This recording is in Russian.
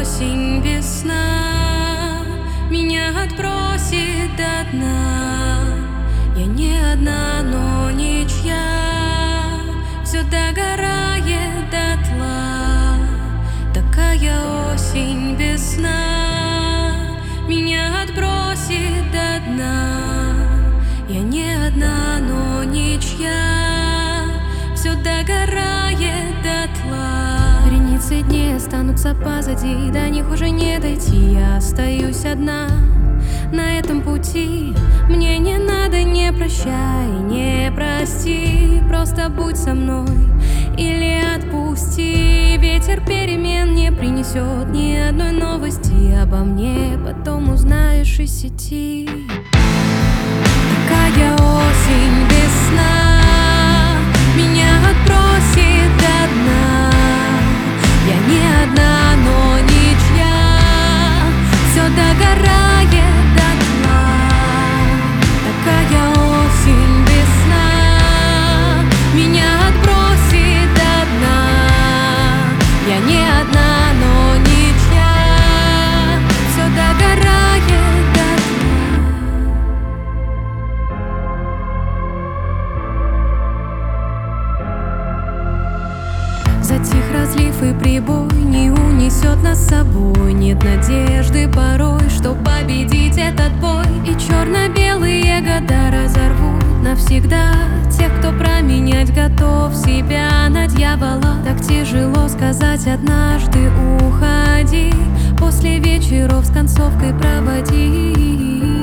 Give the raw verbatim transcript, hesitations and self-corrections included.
осень, весна меня отбросит до дна. Я не одна, но ничья, все догорает дотла. Такая осень, весна меня отбросит до дна. Я не одна, но ничья, все догорает дотла. Границы дней останутся позади, до них уже не дойти. Я остаюсь одна на этом пути. Мне не надо, не прощай, не прости. Просто будь со мной или отпусти. Ветер перемен не принесет ни одной новости обо мне, потом узнаешь из сети. Такая осень, весна меня отбросит до дна. Я не одна, но ничья, все догорает дотла. Такая осень, весна меня отбросит до дна. Я не одна, но ничья, все догорает дотла. Затих разлив и прибой не унесет нас с собой. Нет надежды порой, что победить этот бой. И черно-белые года разорвут навсегда тех, кто променять готов себя на дьявола. Так тяжело сказать однажды уходи, после вечеров с концовкой проводи.